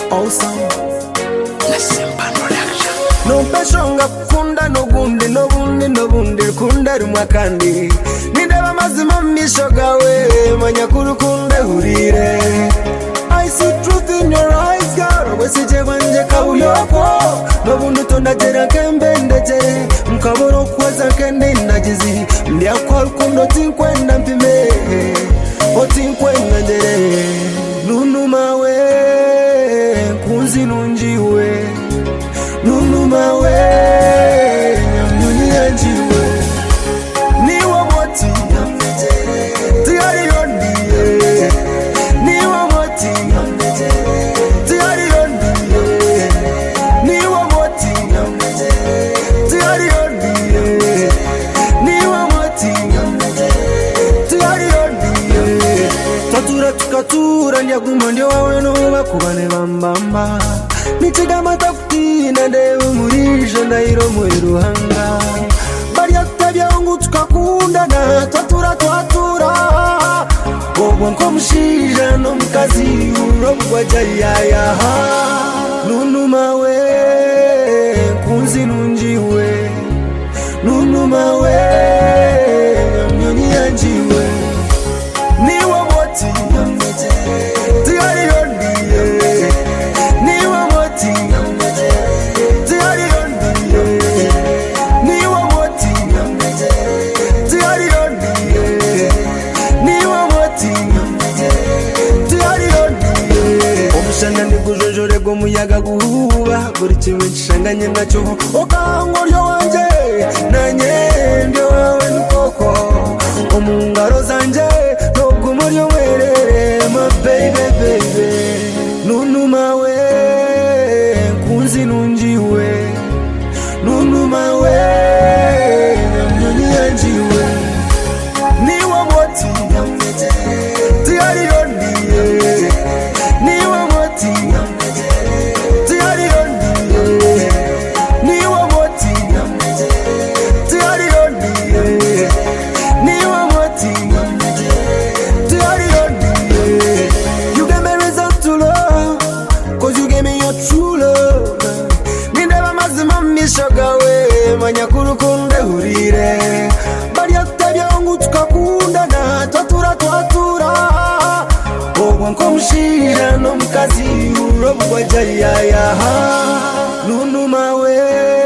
Awesome. Numpeshonga kunda nobundi kunda rumwa kandi nindeba mazima misho gawe manyakuru kunde hurire. I see truth in your eyes girl wesije wanje kabuyoko nobundi tondagera kembe ndegere mukaboro kwaza kende nagizi ndiakwa rukundo tinkwenda mpime otinkwenda ndere nunuma we kunzi nunjiwe nunuma we nyamuni yanjiwe niwa moti tiyari yondiye niwa moti tiyari yondiye niwa moti tiyari yondiye niwa moti tiyari yondiye tatura tukatura nyaguma ndio wawe no bakubane bambamba Nichiga matafuti na dewe murisha na iro muiruhanga Bariya tabia ungu tukakunda na twatura Obwa nko mshija no mkazi urobwa jayaya Nunuma we kunzi nunjiwe Nunuma we mnyoni yanjiwe Niwa moti tiyari yondiye Niwa moti tiyari yondiye Niwa moti tiyari yondiye Niwa moti tiyari yondiye Omushana ndigujojore go muyaga guhuba buri kimwe nshanganye nacyo okango ryo wanje nanye ndio wawe nkoko omungaro zanje nogumuryo werere my baby Nunuma we kunzi nunjiwe Nunuma we mnyoni yanjiwe Niwa moti tiyari yondiye Niwa moti tiyari yondiye Niwa moti tiyari yondiye Niwa moti tiyari yondiye You gave me reason to love Cause you gave me your true love Nindeba mazima mishogawe manyakuru kunde hurire Bariya tabia ungu tukakunda na twatura Obwa nko mshira no mkazi urobwa jayaya Nunuma we